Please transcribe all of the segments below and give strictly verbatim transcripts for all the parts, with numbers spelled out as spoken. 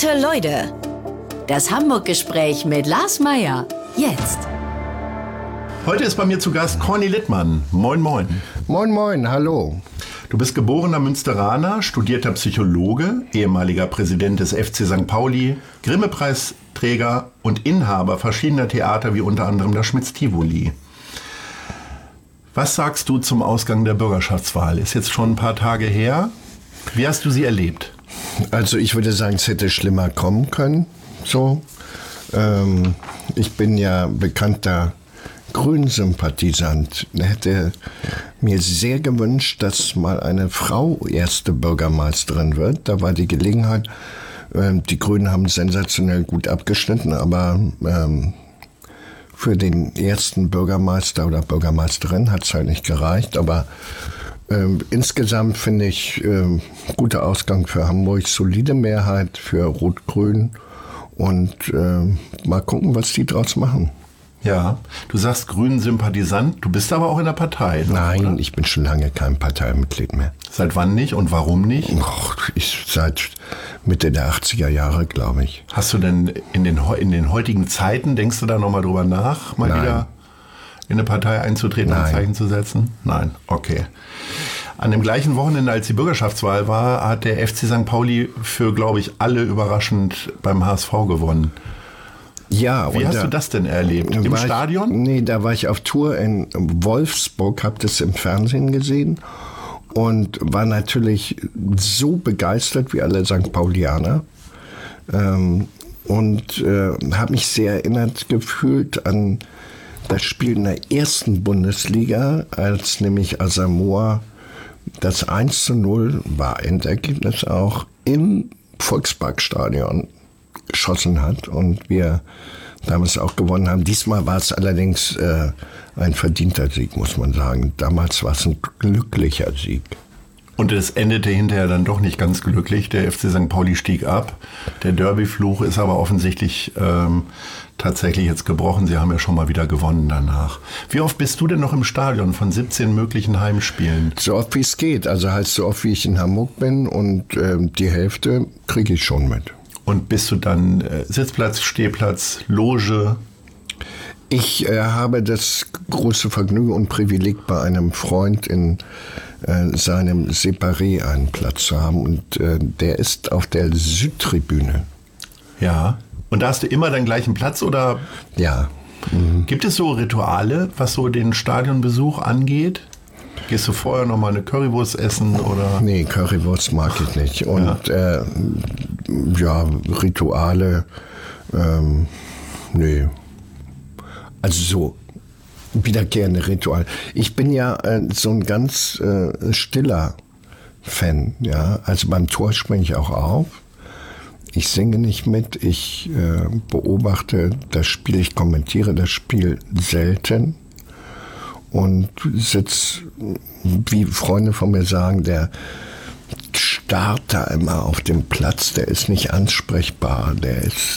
Gute Leute, das Hamburg-Gespräch mit Lars Meier. Jetzt. Heute ist bei mir zu Gast Corny Littmann. Moin, moin. Moin, moin, hallo. Du bist geborener Münsteraner, studierter Psychologe, ehemaliger Präsident des F C Sankt Pauli, Grimme-Preisträger und Inhaber verschiedener Theater wie unter anderem das Schmitz-Tivoli. Was sagst du zum Ausgang der Bürgerschaftswahl? Ist jetzt schon ein paar Tage her. Wie hast du sie erlebt? Also ich würde sagen, es hätte schlimmer kommen können. So, ähm, ich bin ja bekannter Grünen-Sympathisant. Ich hätte mir sehr gewünscht, dass mal eine Frau erste Bürgermeisterin wird. Da war die Gelegenheit. Ähm, die Grünen haben sensationell gut abgeschnitten, aber ähm, für den ersten Bürgermeister oder Bürgermeisterin hat es halt nicht gereicht. Aber ähm, insgesamt finde ich ähm, guter Ausgang für Hamburg, solide Mehrheit für Rot-Grün und ähm, mal gucken, was die draus machen. Ja, du sagst Grünen-Sympathisant, du bist aber auch in der Partei. Nein, oder? Ich bin schon lange kein Parteimitglied mehr. Seit wann nicht und warum nicht? Och, ich seit Mitte der achtziger Jahre, glaube ich. Hast du denn in den, in den heutigen Zeiten, denkst du da nochmal drüber nach, mal Nein. wieder in eine Partei einzutreten und ein Zeichen zu setzen? Nein, okay. An dem gleichen Wochenende, als die Bürgerschaftswahl war, hat der F C Sankt Pauli für, glaube ich, alle überraschend beim H S V gewonnen. Ja, Wie und hast da, du das denn erlebt? Im war Stadion? Ich, nee, da war ich auf Tour in Wolfsburg, habe das im Fernsehen gesehen und war natürlich so begeistert wie alle Sankt Paulianer ähm, und äh, habe mich sehr erinnert gefühlt an das Spiel in der ersten Bundesliga, als nämlich Asamoah das eins zu null war Endergebnis auch im Volksparkstadion geschossen hat und wir damals auch gewonnen haben. Diesmal war es allerdings äh, ein verdienter Sieg, muss man sagen. Damals war es ein glücklicher Sieg. Und es endete hinterher dann doch nicht ganz glücklich. Der F C Sankt Pauli stieg ab. Der Derby-Fluch ist aber offensichtlich ähm, tatsächlich jetzt gebrochen. Sie haben ja schon mal wieder gewonnen danach. Wie oft bist du denn noch im Stadion von siebzehn möglichen Heimspielen? So oft wie es geht. Also halt so oft wie ich in Hamburg bin und äh, die Hälfte kriege ich schon mit. Und bist du dann äh, Sitzplatz, Stehplatz, Loge? Ich äh, habe das große Vergnügen und Privileg, bei einem Freund in äh, seinem Separé einen Platz zu haben. Und äh, der ist auf der Südtribüne. Ja. Und da hast du immer deinen gleichen Platz oder? Ja. Mhm. Gibt es so Rituale, was so den Stadionbesuch angeht? Gehst du vorher noch mal eine Currywurst essen oder? Nee, Currywurst mag ich nicht. Und ja, äh, ja Rituale, ähm, nee. Also so wiederkehrende Rituale. Ich bin ja äh, so ein ganz äh, stiller Fan. Ja, also beim Tor springe ich auch auf. Ich singe nicht mit. Ich äh, beobachte das Spiel. Ich kommentiere das Spiel selten. Und sitze, wie Freunde von mir sagen, der starrt da immer auf dem Platz, der ist nicht ansprechbar, der ist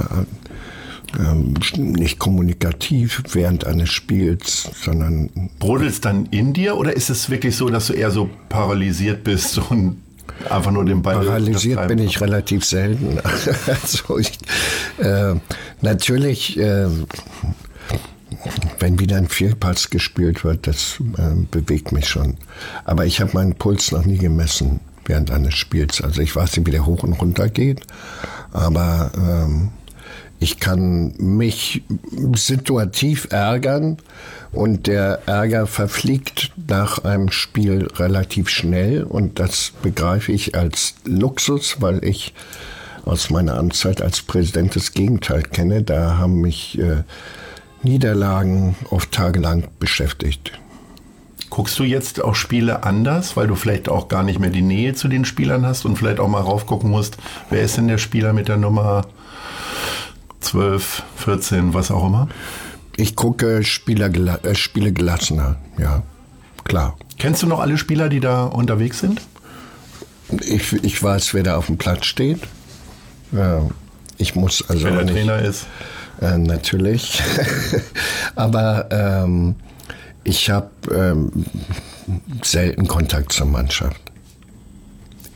äh, äh, nicht kommunikativ während eines Spiels, sondern... Brodelt's dann in dir oder ist es wirklich so, dass du eher so paralysiert bist und einfach nur den Ball... Paralysiert bin ich relativ selten. Also ich, äh, natürlich... Äh, Wenn wieder ein Fehlpass gespielt wird, das äh, bewegt mich schon. Aber ich habe meinen Puls noch nie gemessen während eines Spiels. Also ich weiß nicht, wie der hoch und runter geht. Aber ähm, ich kann mich situativ ärgern und der Ärger verfliegt nach einem Spiel relativ schnell. Und das begreife ich als Luxus, weil ich aus meiner Amtszeit als Präsident das Gegenteil kenne. Da haben mich... Äh, Niederlagen oft tagelang beschäftigt. Guckst du jetzt auch Spiele anders, weil du vielleicht auch gar nicht mehr die Nähe zu den Spielern hast und vielleicht auch mal raufgucken musst, wer ist denn der Spieler mit der Nummer zwölf, vierzehn, was auch immer? Ich gucke Spieler, äh, Spiele gelassener, ja, klar. Kennst du noch alle Spieler, die da unterwegs sind? Ich, ich weiß, wer da auf dem Platz steht. Ja, ich muss also wer der nicht, Trainer ist? Äh, natürlich. Aber ähm, ich habe ähm, selten Kontakt zur Mannschaft.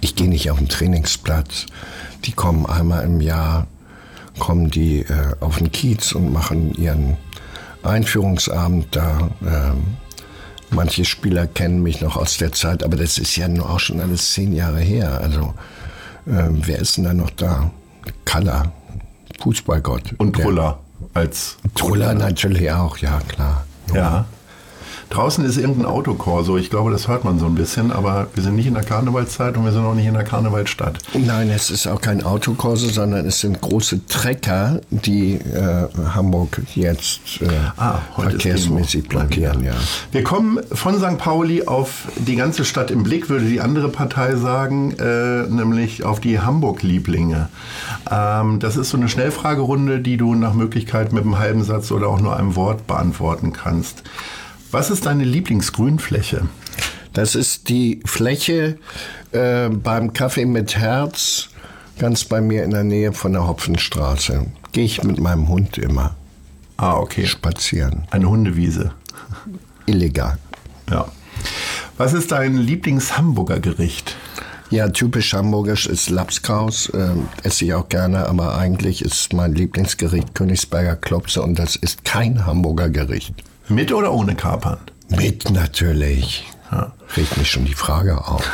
Ich gehe nicht auf den Trainingsplatz. Die kommen einmal im Jahr, kommen die äh, auf den Kiez und machen ihren Einführungsabend da. Ähm, manche Spieler kennen mich noch aus der Zeit, aber das ist ja nur auch schon alles zehn Jahre her. Also äh, wer ist denn da noch da? Kalla, Fußballgott. Und Truller als... Truller natürlich auch, ja klar. Ja. Draußen ist irgendein Autokorso. Ich glaube, das hört man so ein bisschen, aber wir sind nicht in der Karnevalszeit und wir sind auch nicht in der Karnevalsstadt. Nein, es ist auch kein Autokorso, sondern es sind große Trecker, die äh, Hamburg jetzt äh, ah, verkehrsmäßig blockieren. Ja. Wir kommen von Sankt Pauli auf die ganze Stadt im Blick, würde die andere Partei sagen, äh, nämlich auf die Hamburg-Lieblinge. Ähm, das ist so eine Schnellfragerunde, die du nach Möglichkeit mit einem halben Satz oder auch nur einem Wort beantworten kannst. Was ist deine Lieblingsgrünfläche? Das ist die Fläche äh, beim Kaffee mit Herz, ganz bei mir in der Nähe von der Hopfenstraße. Gehe ich mit meinem Hund immer ah, okay. spazieren. Eine Hundewiese. Illegal. Ja. Was ist dein Lieblings-Hamburger Gericht? Ja, typisch hamburgisch ist Lapskaus, äh, esse ich auch gerne, aber eigentlich ist mein Lieblingsgericht Königsberger Klopse und das ist kein Hamburger Gericht. Mit oder ohne Kapern? Mit natürlich. Ja. Regt mich schon die Frage auf.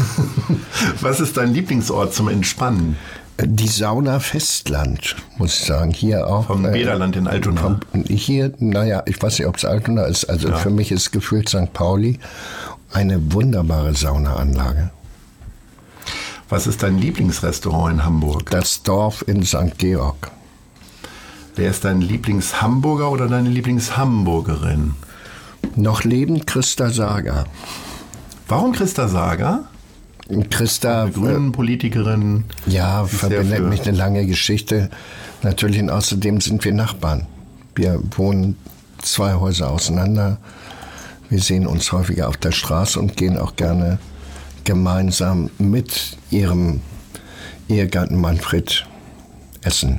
Was ist dein Lieblingsort zum Entspannen? Die Sauna Festland, muss ich sagen. Hier auch. Vom Bäderland in Altona. Vom, hier, naja, ich weiß nicht, ob es Altona ist. Also ja. Für mich ist gefühlt Sankt Pauli eine wunderbare Saunaanlage. Was ist dein Lieblingsrestaurant in Hamburg? Das Dorf in Sankt Georg. Wer ist dein Lieblingshamburger oder deine Lieblingshamburgerin? Noch lebend Christa Sager. Warum Christa Sager? Christa, eine grünen Politikerin. Ja, verbindet mich eine lange Geschichte. Natürlich, und außerdem sind wir Nachbarn. Wir wohnen zwei Häuser auseinander. Wir sehen uns häufiger auf der Straße und gehen auch gerne gemeinsam mit ihrem Ehegatten Manfred essen.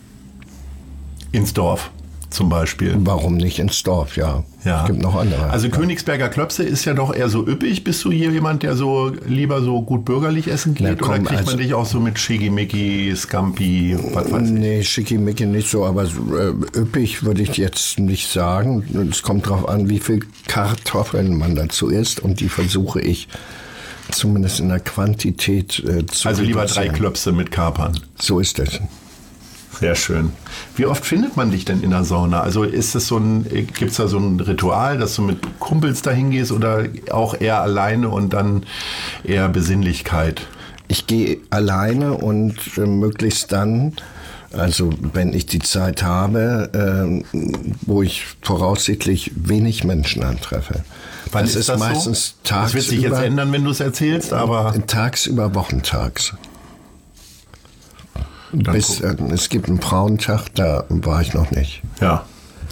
Ins Dorf zum Beispiel. Warum nicht ins Dorf, ja. ja. Es gibt noch andere. Also ja. Königsberger Klopse ist ja doch eher so üppig. Bist du hier jemand, der so lieber so gut bürgerlich essen geht? Na, komm, oder kriegt also, man dich auch so mit Schickimicki, Scampi, was weiß ich? Nee, Schickimicki nicht so, aber äh, üppig würde ich jetzt nicht sagen. Es kommt darauf an, wie viel Kartoffeln man dazu isst und die versuche ich zumindest in der Quantität äh, zu Also lieber drei Klöpse mit Kapern. So ist es. Sehr schön. Wie oft findet man dich denn in der Sauna? Also ist es so ein, gibt es da so ein Ritual, dass du mit Kumpels dahin gehst oder auch eher alleine und dann eher Besinnlichkeit? Ich gehe alleine und äh, möglichst dann, also wenn ich die Zeit habe, äh, wo ich voraussichtlich wenig Menschen antreffe. Wann das ist, ist das meistens so? tagsüber. Das wird sich jetzt ändern, wenn du es erzählst, aber... Tagsüber, wochentags. Bis, äh, es gibt einen Frauentag, da war ich noch nicht. Ja.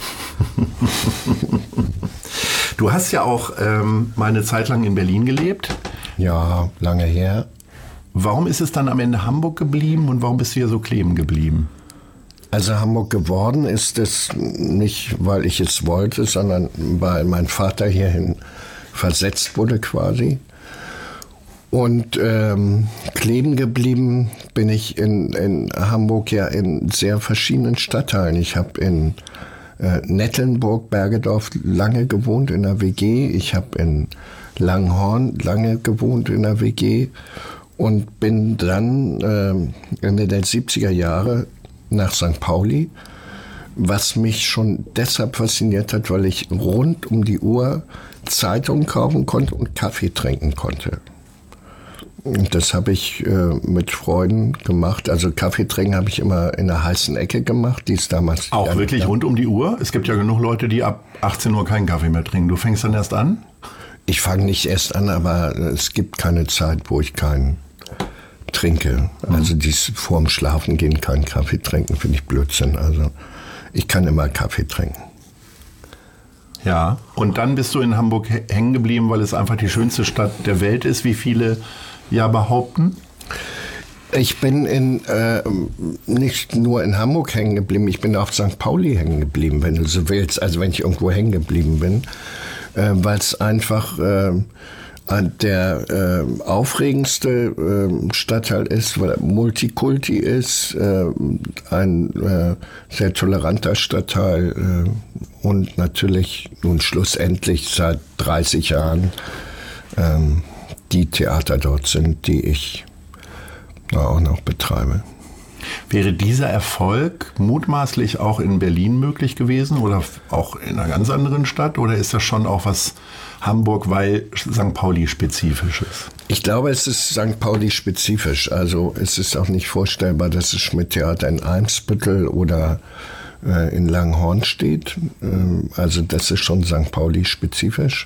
Du hast ja auch ähm, mal eine Zeit lang in Berlin gelebt. Ja, lange her. Warum ist es dann am Ende Hamburg geblieben und warum bist du hier so kleben geblieben? Also Hamburg geworden ist es nicht, weil ich es wollte, sondern weil mein Vater hierhin versetzt wurde quasi. Und ähm, kleben geblieben bin ich in, in Hamburg ja in sehr verschiedenen Stadtteilen. Ich habe in äh, Nettelnburg, Bergedorf lange gewohnt in der W G. Ich habe in Langhorn lange gewohnt in der W G und bin dann äh, Ende der siebziger Jahre nach Sankt Pauli, was mich schon deshalb fasziniert hat, weil ich rund um die Uhr Zeitungen kaufen konnte und Kaffee trinken konnte. Und das habe ich äh, mit Freunden gemacht. Also Kaffee trinken habe ich immer in der heißen Ecke gemacht, die es damals... Auch wirklich rund um die Uhr? Es gibt ja genug Leute, die ab achtzehn Uhr keinen Kaffee mehr trinken. Du fängst dann erst an? Ich fange nicht erst an, aber es gibt keine Zeit, wo ich keinen trinke. Mhm. Also dies vorm Schlafen gehen keinen Kaffee trinken, finde ich Blödsinn. Also ich kann immer Kaffee trinken. Ja, und dann bist du in Hamburg hängen geblieben, weil es einfach die schönste Stadt der Welt ist, wie viele ja behaupten? Ich bin in, äh, nicht nur in Hamburg hängen geblieben, ich bin auf Sankt Pauli hängen geblieben, wenn du so willst. Also wenn ich irgendwo hängen geblieben bin, äh, weil es einfach äh, Der äh, aufregendste äh, Stadtteil ist, weil er Multikulti ist, äh, ein äh, sehr toleranter Stadtteil äh, und natürlich nun schlussendlich seit dreißig Jahren äh, die Theater dort sind, die ich da auch noch betreibe. Wäre dieser Erfolg mutmaßlich auch in Berlin möglich gewesen oder auch in einer ganz anderen Stadt? Oder ist das schon auch was Hamburg, weil Sankt Pauli spezifisch ist? Ich glaube, es ist Sankt Pauli spezifisch. Also es ist auch nicht vorstellbar, dass das Schmidt-Theater in Eimsbüttel oder äh, in Langhorn steht. Ähm, also das ist schon Sankt Pauli spezifisch.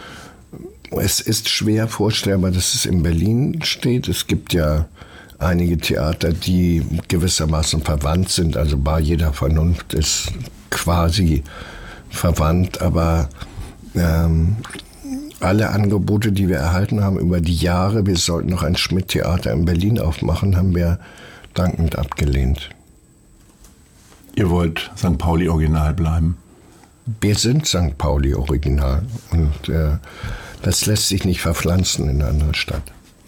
Es ist schwer vorstellbar, dass es in Berlin steht. Es gibt ja einige Theater, die gewissermaßen verwandt sind. Also Bar jeder Vernunft ist quasi verwandt, aber ähm, alle Angebote, die wir erhalten haben über die Jahre, wir sollten noch ein Schmidt-Theater in Berlin aufmachen, haben wir dankend abgelehnt. Ihr wollt Sankt Pauli Original bleiben? Wir sind Sankt Pauli Original und äh, das lässt sich nicht verpflanzen in eine andere Stadt.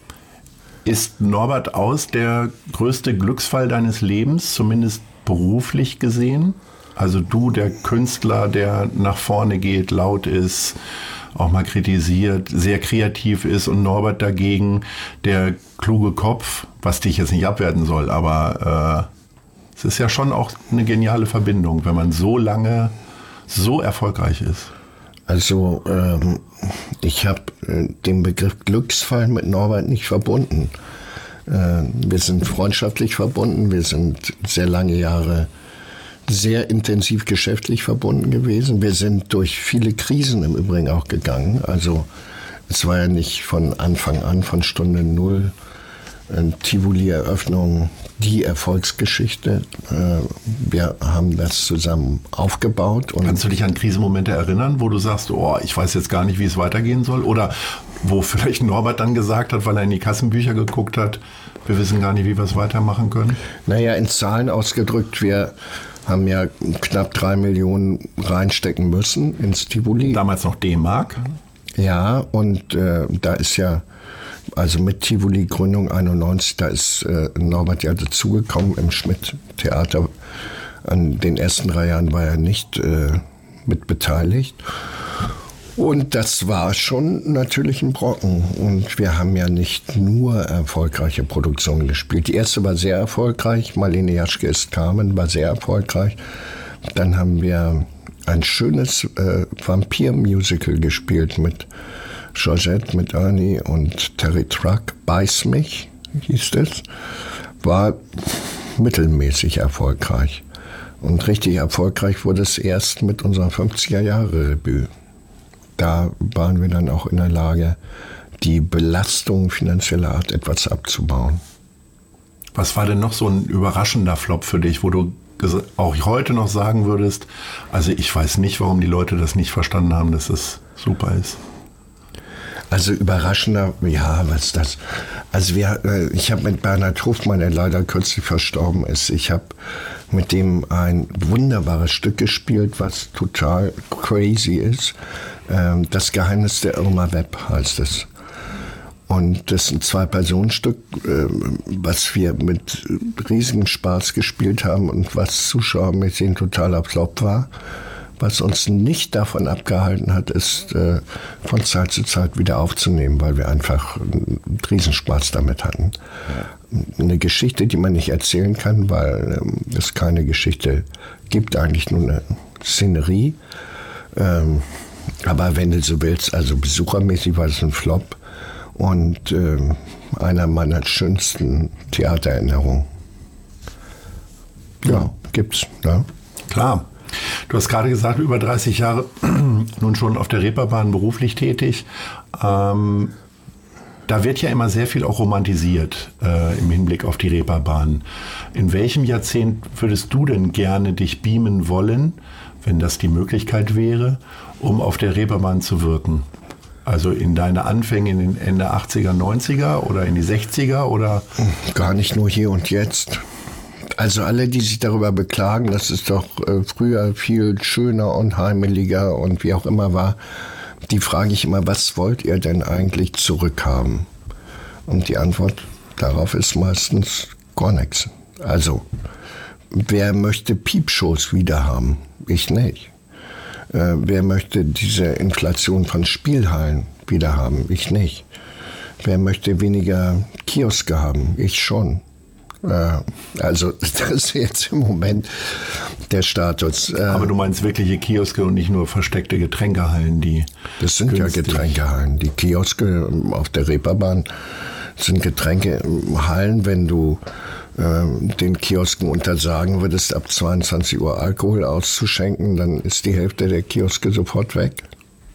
Ist Norbert Aus der größte Glücksfall deines Lebens, zumindest beruflich gesehen? Also du, der Künstler, der nach vorne geht, laut ist, auch mal kritisiert, sehr kreativ ist, und Norbert dagegen, der kluge Kopf, was dich jetzt nicht abwerten soll, aber äh, es ist ja schon auch eine geniale Verbindung, wenn man so lange so erfolgreich ist. Also ähm, ich habe äh, den Begriff Glücksfall mit Norbert nicht verbunden. Äh, wir sind freundschaftlich verbunden, wir sind sehr lange Jahre sehr intensiv geschäftlich verbunden gewesen. Wir sind durch viele Krisen im Übrigen auch gegangen. Also es war ja nicht von Anfang an, von Stunde Null, Tivoli-Eröffnung, die Erfolgsgeschichte. Wir haben das zusammen aufgebaut. Und kannst du dich an Krisenmomente erinnern, wo du sagst, oh, ich weiß jetzt gar nicht, wie es weitergehen soll? Oder wo vielleicht Norbert dann gesagt hat, weil er in die Kassenbücher geguckt hat, wir wissen gar nicht, wie wir es weitermachen können? Naja, in Zahlen ausgedrückt, wir haben ja knapp drei Millionen reinstecken müssen ins Tivoli. Damals noch D-Mark? Ja, und äh, da ist ja, also mit Tivoli Gründung einundneunzig, da ist äh, Norbert ja dazugekommen im Schmidt-Theater. An den ersten drei Jahren war er nicht äh, mit beteiligt. Und das war schon natürlich ein Brocken. Und wir haben ja nicht nur erfolgreiche Produktionen gespielt. Die erste war sehr erfolgreich. Marlene Jaschke ist Carmen, war sehr erfolgreich. Dann haben wir ein schönes äh, Vampir-Musical gespielt mit Georgette, mit Ernie und Terry Truck. Beiß mich, hieß das. War mittelmäßig erfolgreich. Und richtig erfolgreich wurde es erst mit unserer fünfziger-Jahre-Revue. Da waren wir dann auch in der Lage, die Belastung finanzieller Art etwas abzubauen. Was war denn noch so ein überraschender Flop für dich, wo du auch heute noch sagen würdest, also ich weiß nicht, warum die Leute das nicht verstanden haben, dass es super ist? Also überraschender, ja, was ist das? Also wir, ich habe mit Bernhard Hofmann, der leider kürzlich verstorben ist, ich habe mit dem ein wunderbares Stück gespielt, was total crazy ist. Das Geheimnis der Irma Webb heißt es. Und das ist ein Zwei-Personen-Stück, was wir mit riesigem Spaß gespielt haben und was zuschauermäßig ein totaler Flop war. Was uns nicht davon abgehalten hat, ist von Zeit zu Zeit wieder aufzunehmen, weil wir einfach einen Riesenspaß damit hatten. Eine Geschichte, die man nicht erzählen kann, weil es keine Geschichte gibt, eigentlich nur eine Szenerie. Aber wenn du so willst, also besuchermäßig war es ein Flop und äh, einer meiner schönsten Theatererinnerungen. Ja, gibt's. Ja. Klar. Du hast gerade gesagt, über dreißig Jahre nun schon auf der Reeperbahn beruflich tätig. Ähm, da wird ja immer sehr viel auch romantisiert äh, im Hinblick auf die Reeperbahn. In welchem Jahrzehnt würdest du denn gerne dich beamen wollen, wenn das die Möglichkeit wäre, um auf der Reeperbahn zu wirken? Also in deine Anfänge in den Ende achtziger, neunziger oder in die sechziger oder? Gar nicht nur hier und jetzt. Also alle, die sich darüber beklagen, dass es doch äh, früher viel schöner und heimeliger und wie auch immer war, die frage ich immer, was wollt ihr denn eigentlich zurückhaben? Und die Antwort darauf ist meistens gar nichts. Also, wer möchte Piepshows wieder haben? Ich nicht. Äh, wer möchte diese Inflation von Spielhallen wieder haben? Ich nicht. Wer möchte weniger Kioske haben? Ich schon. Äh, also das ist jetzt im Moment der Status. Äh, Aber du meinst wirkliche Kioske und nicht nur versteckte Getränkehallen, die Das sind günstig. Ja Getränkehallen. Die Kioske auf der Reeperbahn sind Getränkehallen, wenn du äh, den Kiosken untersagen würdest, ab zweiundzwanzig Uhr Alkohol auszuschenken, dann ist die Hälfte der Kioske sofort weg.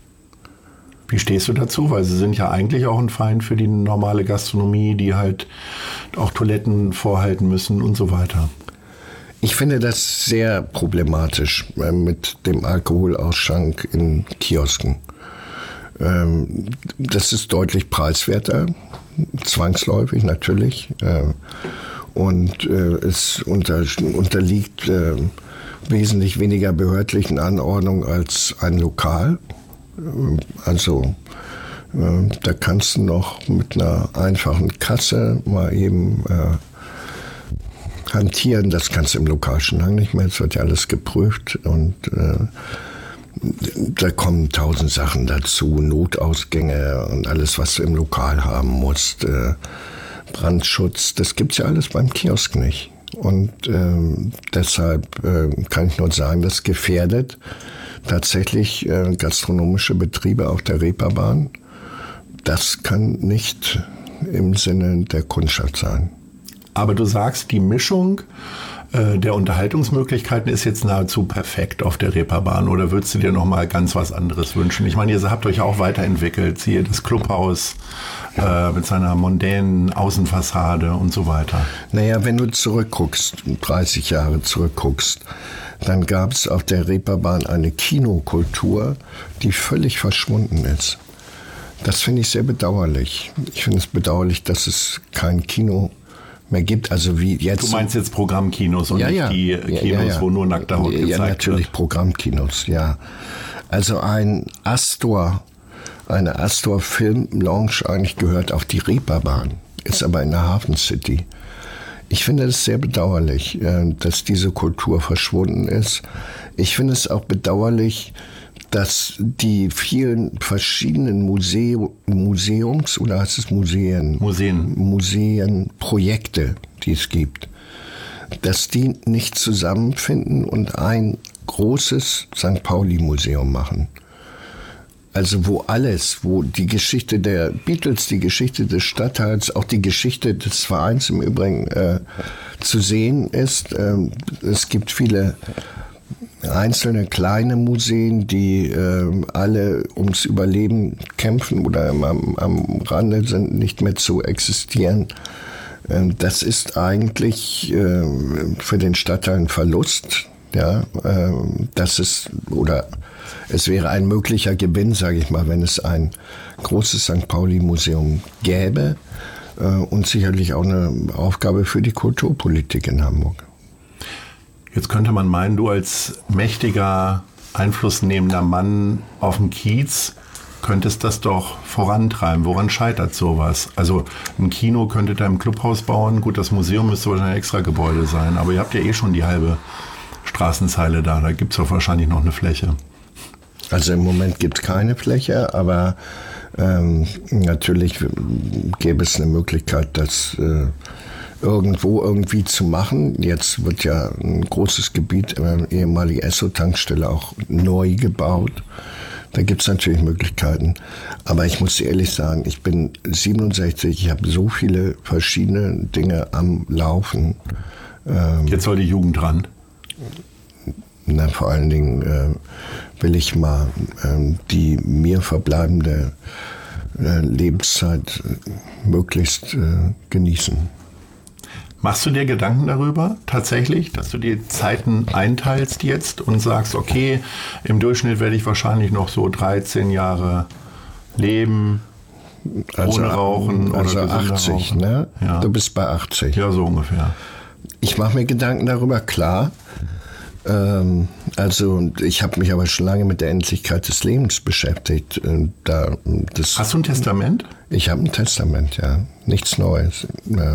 Wie stehst du dazu? Weil sie sind ja eigentlich auch ein Feind für die normale Gastronomie, die halt auch Toiletten vorhalten müssen und so weiter. Ich finde das sehr problematisch äh, mit dem Alkoholausschank in Kiosken. Ähm, das ist deutlich preiswerter, zwangsläufig natürlich. Äh, und äh, es unter, unterliegt äh, wesentlich weniger behördlichen Anordnungen als ein Lokal. Also äh, da kannst du noch mit einer einfachen Kasse mal eben äh, hantieren. Das kannst du im Lokal schon lange nicht mehr. Es wird ja alles geprüft und äh, da kommen tausend Sachen dazu. Notausgänge und alles, was du im Lokal haben musst. Äh, Brandschutz, das gibt's ja alles beim Kiosk nicht. Und äh, deshalb äh, kann ich nur sagen, das gefährdet tatsächlich äh, gastronomische Betriebe auf der Reeperbahn. Das kann nicht im Sinne der Kundschaft sein. Aber du sagst, die Mischung äh, der Unterhaltungsmöglichkeiten ist jetzt nahezu perfekt auf der Reeperbahn. Oder würdest du dir noch mal ganz was anderes wünschen? Ich meine, ihr habt euch auch weiterentwickelt. Siehe das Clubhaus äh, mit seiner mondänen Außenfassade und so weiter. Naja, wenn du zurückguckst, dreißig Jahre zurückguckst, dann gab es auf der Reeperbahn eine Kinokultur, die völlig verschwunden ist. Das finde ich sehr bedauerlich. Ich finde es bedauerlich, dass es kein Kino mehr gibt. Also wie jetzt. Du meinst jetzt Programmkinos und ja, nicht ja. die ja, Kinos, ja, ja. wo nur nackter Haut gezeigt wird? Ja, natürlich Programmkinos, ja. Also ein Astor, eine Astor Film Lounge eigentlich gehört auf die Reeperbahn, ist aber in der Hafen City. Ich finde es sehr bedauerlich, dass diese Kultur verschwunden ist. Ich finde es auch bedauerlich, dass die vielen verschiedenen Muse- Museums, oder heißt es Museen? Museen. Museenprojekte, die es gibt, dass die nicht zusammenfinden und ein großes Sankt Pauli-Museum machen. Also wo alles, wo die Geschichte der Beatles, die Geschichte des Stadtteils, auch die Geschichte des Vereins im Übrigen äh, zu sehen ist. Ähm, es gibt viele einzelne kleine Museen, die äh, alle ums Überleben kämpfen oder am, am Rande sind, nicht mehr zu existieren. Ähm, das ist eigentlich äh, für den Stadtteil ein Verlust. Ja, äh, das ist, oder es wäre ein möglicher Gewinn, sage ich mal, wenn es ein großes Sankt Pauli-Museum gäbe äh, und sicherlich auch eine Aufgabe für die Kulturpolitik in Hamburg. Jetzt könnte man meinen, du als mächtiger, einflussnehmender Mann auf dem Kiez könntest das doch vorantreiben. Woran scheitert sowas? Also ein Kino könntet ihr im Clubhaus bauen. Gut, das Museum müsste wahrscheinlich ein extra Gebäude sein, aber ihr habt ja eh schon die halbe Straßenzeile da. Da gibt es doch wahrscheinlich noch eine Fläche. Also im Moment gibt es keine Fläche, aber ähm, natürlich gäbe es eine Möglichkeit, das äh, irgendwo irgendwie zu machen. Jetzt wird ja ein großes Gebiet, äh, ehemalige Esso-Tankstelle, auch neu gebaut. Da gibt es natürlich Möglichkeiten. Aber ich muss dir ehrlich sagen, ich bin siebenundsechzig, ich habe so viele verschiedene Dinge am Laufen. Ähm, Jetzt soll die Jugend ran. Na, vor allen Dingen äh, will ich mal äh, die mir verbleibende äh, Lebenszeit äh, möglichst äh, genießen. Machst du dir Gedanken darüber tatsächlich, dass du die Zeiten einteilst jetzt und sagst, okay, im Durchschnitt werde ich wahrscheinlich noch so dreizehn Jahre leben, also, ohne Rauchen also oder achtzig, Rauchen. Ne? Ja. Du bist bei achtzig. Ja, so ungefähr. Ich mache mir Gedanken darüber, klar. Ähm, also ich habe mich aber schon lange mit der Endlichkeit des Lebens beschäftigt. Da, das, Hast du ein Testament? Ich habe ein Testament, ja. Nichts Neues.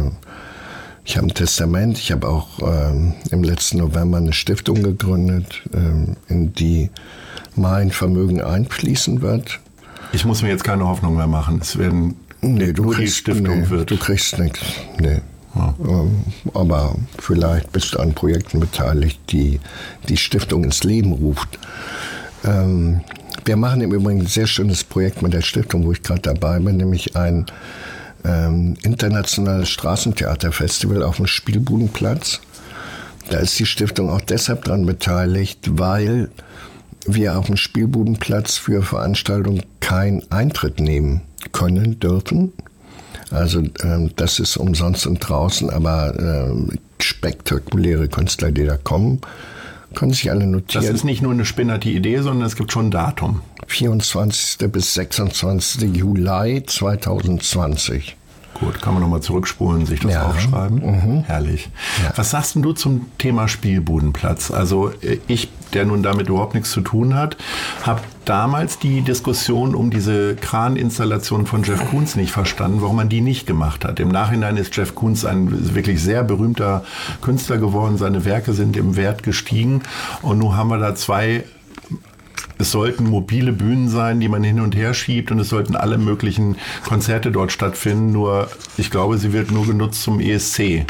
Ich habe ein Testament. Ich habe auch ähm, im letzten November eine Stiftung gegründet, ähm, in die mein Vermögen einfließen wird. Ich muss mir jetzt keine Hoffnung mehr machen. Es werden nee, du nur kriegst, die Stiftung nee, wird. Du kriegst nichts. Nee. Ja. Ähm, aber vielleicht bist du an Projekten beteiligt, die die Stiftung ins Leben ruft. Ähm, wir machen im Übrigen ein sehr schönes Projekt mit der Stiftung, wo ich gerade dabei bin, nämlich ein ähm, internationales Straßentheaterfestival auf dem Spielbudenplatz. Da ist die Stiftung auch deshalb dran beteiligt, weil wir auf dem Spielbudenplatz für Veranstaltungen keinen Eintritt nehmen können, dürfen. Also ähm, das ist umsonst und draußen, aber ähm, spektakuläre Künstler, die da kommen, können sich alle notieren. Das ist nicht nur eine spinnerte Idee, sondern es gibt schon ein Datum. vierundzwanzigsten bis sechsundzwanzigsten Juli zweitausendzwanzig. Gut, kann man nochmal zurückspulen, sich das ja. aufschreiben. Mhm. Herrlich. Ja. Was sagst denn du zum Thema Spielbudenplatz? Also ich, der nun damit überhaupt nichts zu tun hat, habe damals die Diskussion um diese Kraninstallation von Jeff Koons nicht verstanden, warum man die nicht gemacht hat. Im Nachhinein ist Jeff Koons ein wirklich sehr berühmter Künstler geworden. Seine Werke sind im Wert gestiegen. Und nun haben wir da zwei... Es sollten mobile Bühnen sein, die man hin und her schiebt, und es sollten alle möglichen Konzerte dort stattfinden. Nur, ich glaube, sie wird nur genutzt zum E S C.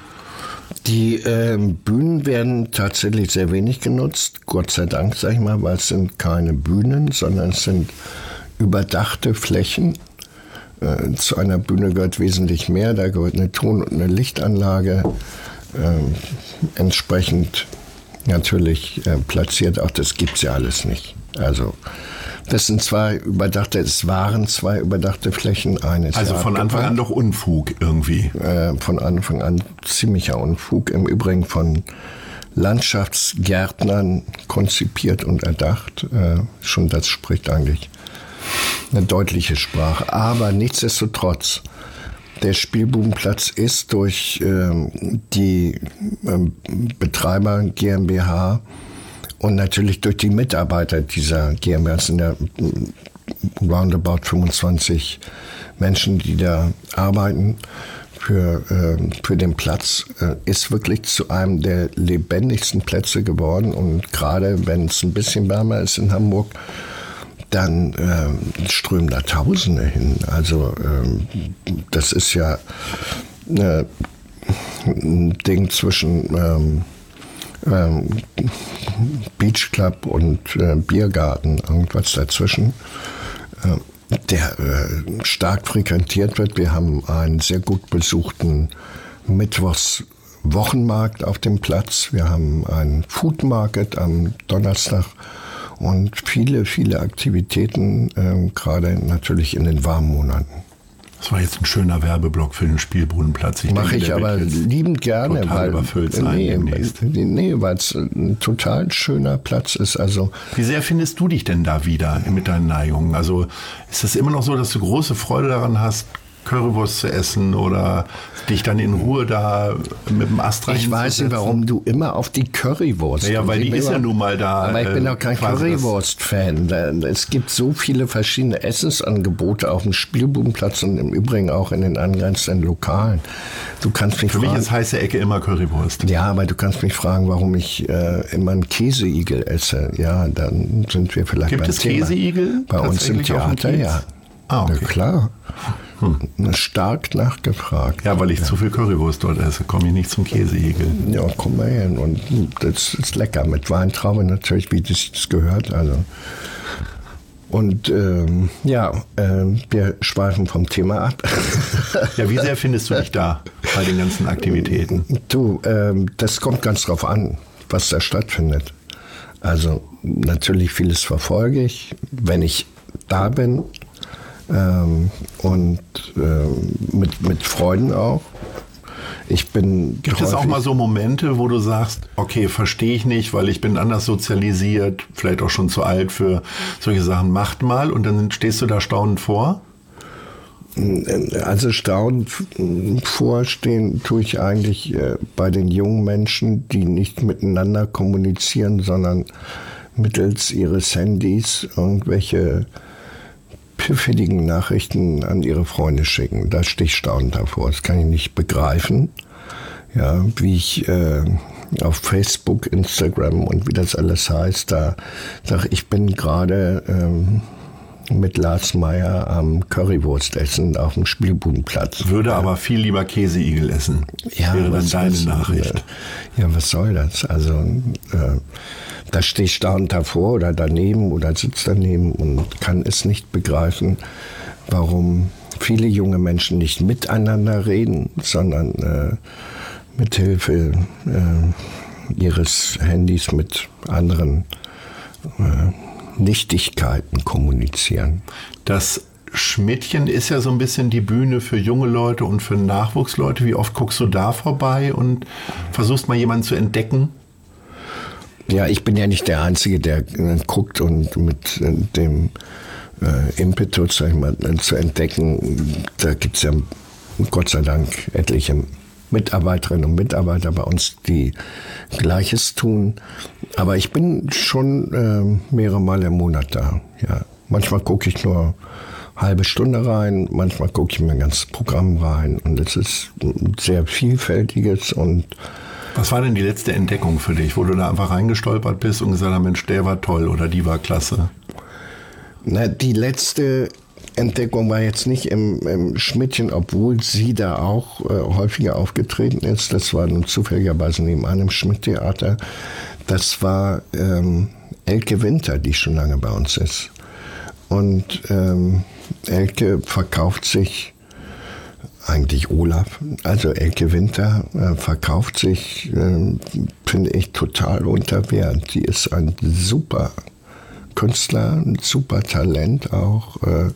Die äh, Bühnen werden tatsächlich sehr wenig genutzt, Gott sei Dank, sag ich mal, weil es sind keine Bühnen, sondern es sind überdachte Flächen. Äh, zu einer Bühne gehört wesentlich mehr, da gehört eine Ton- und eine Lichtanlage, äh, entsprechend natürlich äh, platziert, auch das gibt's ja alles nicht. Also das sind zwei überdachte, es waren zwei überdachte Flächen, eines. Also von Anfang an doch Unfug irgendwie. Äh, von Anfang an ziemlicher Unfug, im Übrigen von Landschaftsgärtnern konzipiert und erdacht. Äh, schon das spricht eigentlich eine deutliche Sprache. Aber nichtsdestotrotz, der Spielbudenplatz ist durch ähm, die ähm, Betreiber GmbH und natürlich durch die Mitarbeiter dieser GmbH, es sind ja roundabout fünfundzwanzig Menschen, die da arbeiten für, äh, für den Platz, äh, ist wirklich zu einem der lebendigsten Plätze geworden. Und gerade wenn es ein bisschen wärmer ist in Hamburg, dann äh, strömen da Tausende hin. Also äh, das ist ja äh, ein Ding zwischen ähm, ähm, Beach Club und äh, Biergarten, irgendwas dazwischen, äh, der äh, stark frequentiert wird. Wir haben einen sehr gut besuchten Mittwochs-Wochenmarkt auf dem Platz. Wir haben einen Food Market am Donnerstag. Und viele, viele Aktivitäten, äh, gerade natürlich in den warmen Monaten. Das war jetzt ein schöner Werbeblock für den Spielbudenplatz. Mache ich aber liebend gerne, total weil überfüllt sein nee, demnächst. nee, weil es ein total schöner Platz ist. Also wie sehr findest du dich denn da wieder mit deinen Neigungen? Also ist es immer noch so, dass du große Freude daran hast, Currywurst zu essen oder dich dann in Ruhe da mit dem Astra Ich weiß nicht, warum du immer auf die Currywurst... Ja, weil die ist ja nun mal da. Aber ich bin äh, auch kein quasi Currywurst-Fan. Es gibt so viele verschiedene Essensangebote auf dem Spielbudenplatz und im Übrigen auch in den angrenzenden Lokalen. Du kannst mich Für fragen, mich ist heiße Ecke immer Currywurst. Ja, aber du kannst mich fragen, warum ich äh, immer einen Käseigel esse. Ja, dann sind wir vielleicht Gibt beim es Thema. Käseigel? Bei uns im Tatsächlich auf dem Theater, Kiez? ja. Ah, okay. Na klar. Hm. Stark nachgefragt. Ja, weil ich ja. zu viel Currywurst dort esse, komme ich nicht zum Käseigel. Ja, komm mal hin. Und das ist lecker. Mit Weintraube natürlich, wie das gehört. Also. Und ähm, ja, äh, wir schweifen vom Thema ab. Ja, wie sehr findest du dich da bei den ganzen Aktivitäten? Du, ähm, das kommt ganz drauf an, was da stattfindet. Also natürlich vieles verfolge ich, wenn ich da bin. Ähm, und ähm, mit, mit Freuden auch. Ich bin Gibt es auch mal so Momente, wo du sagst, okay, verstehe ich nicht, weil ich bin anders sozialisiert, vielleicht auch schon zu alt für solche Sachen, macht mal, und dann stehst du da staunend vor? Also staunend vorstehen tue ich eigentlich äh, bei den jungen Menschen, die nicht miteinander kommunizieren, sondern mittels ihres Handys irgendwelche pfiffigen Nachrichten an ihre Freunde schicken. Da stehe ich staunend davor. Das kann ich nicht begreifen. Ja, wie ich äh, auf Facebook, Instagram und wie das alles heißt, da sage ich, bin gerade ähm, mit Lars Meyer am Currywurst essen auf dem Spielbudenplatz. Würde ja. aber viel lieber Käseigel essen. Ja, wäre dann deine was, Nachricht. Ja, was soll das? Also äh, da stehe ich staunend davor oder daneben oder sitze daneben und kann es nicht begreifen, warum viele junge Menschen nicht miteinander reden, sondern äh, mit Hilfe äh, ihres Handys mit anderen äh, Nichtigkeiten kommunizieren. Das Schmidtchen ist ja so ein bisschen die Bühne für junge Leute und für Nachwuchsleute. Wie oft guckst du da vorbei und versuchst mal jemanden zu entdecken? Ja, ich bin ja nicht der Einzige, der äh, guckt und mit äh, dem äh, Impetus, sag ich mal, äh, zu entdecken. Da gibt es ja Gott sei Dank etliche Mitarbeiterinnen und Mitarbeiter bei uns, die Gleiches tun. Aber ich bin schon äh, mehrere Mal im Monat da. Ja. Manchmal gucke ich nur eine halbe Stunde rein, manchmal gucke ich mir ein ganzes Programm rein. Und es ist ein sehr vielfältiges. Und was war denn die letzte Entdeckung für dich, wo du da einfach reingestolpert bist und gesagt hast, Mensch, der war toll oder die war klasse? Na, die letzte Entdeckung war jetzt nicht im, im Schmidtchen, obwohl sie da auch äh, häufiger aufgetreten ist. Das war nun zufälligerweise nebenan im Schmidt-Theater. Das war ähm, Elke Winter, die schon lange bei uns ist. Und ähm, Elke verkauft sich, eigentlich Olaf, also Elke Winter äh, verkauft sich, äh, finde ich, total unter Wert. Sie ist ein super Künstler, ein super Talent auch. Äh,